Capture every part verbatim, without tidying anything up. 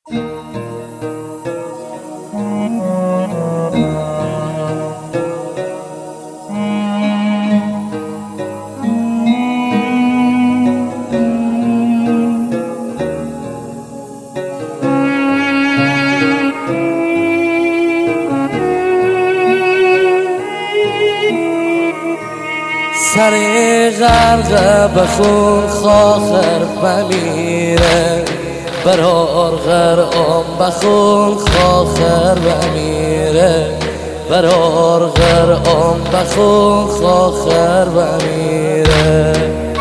سر غرق بخون خاخر بمیره برار غرام بخون خاخر بمیره برار غرام بخون خاخر بمیره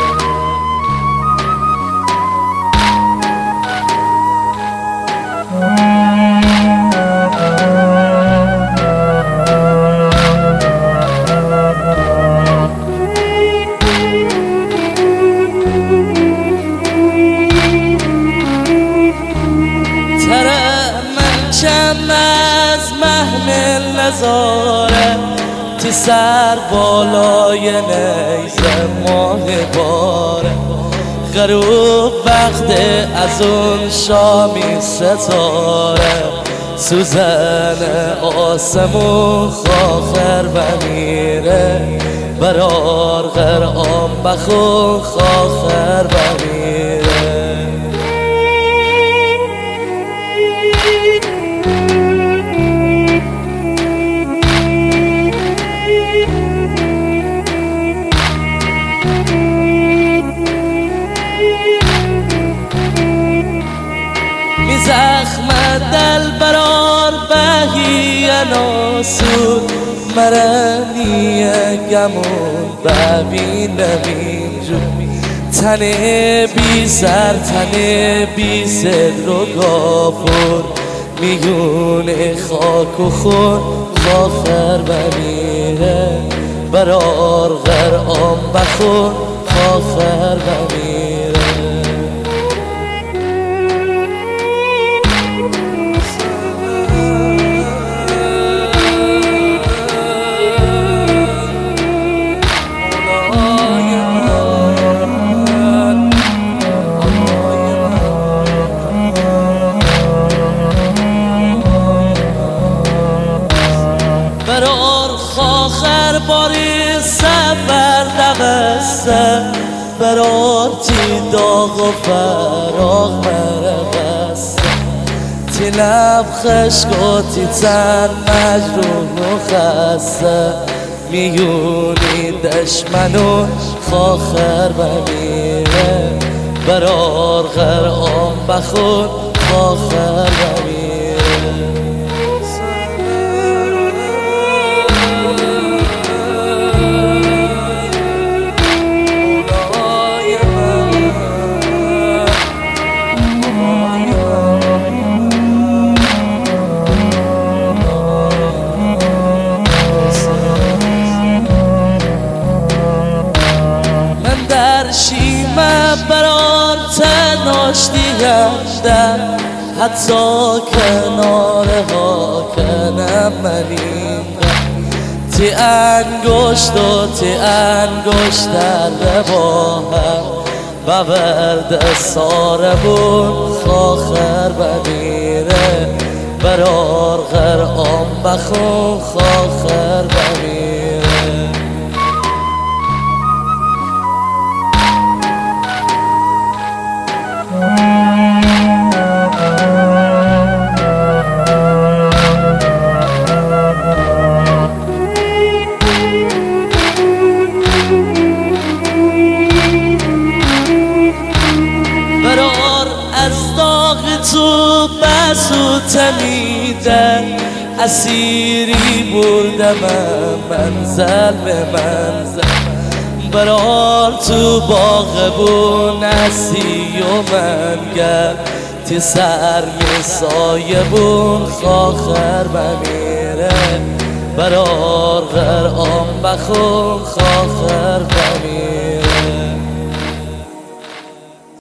از محمل نظاره تی سر بالای نیزه ماه باره غروب وقت از اون شامی ستاره سوزن آسمون خاخر بمیره برار غرام بخون خاخر بمیره زخم دل برار بهی ناسود مرنی گمون ببینم اینجا تن بی سر تن بی صدر و گافور میگونه خاک و خون خاخر بمیره برار غرام بخون خاخر بمیره برار خاخر باری سفر نبسته برار تی داغ و فراغ مربسته تی لب خشک و تی تن مجروح و خسته میونی دشمنو خاخر بمیره برار غرام بخون خاخر بمیره شیمه برار تناشتی گشتم حتی کنار ها کنم منیم تی انگشت و تی انگشت در با هم ببرد ساربون خاخر بمیره برار غرام بخون خاخر بمیره از داغ تو بسو تمیدن اسیری بردم منزل به منزل برار تو باغ بون اسی و منگر تی سر می سایه بون خاخر بمیره برار غرام بخون خاخر بمیره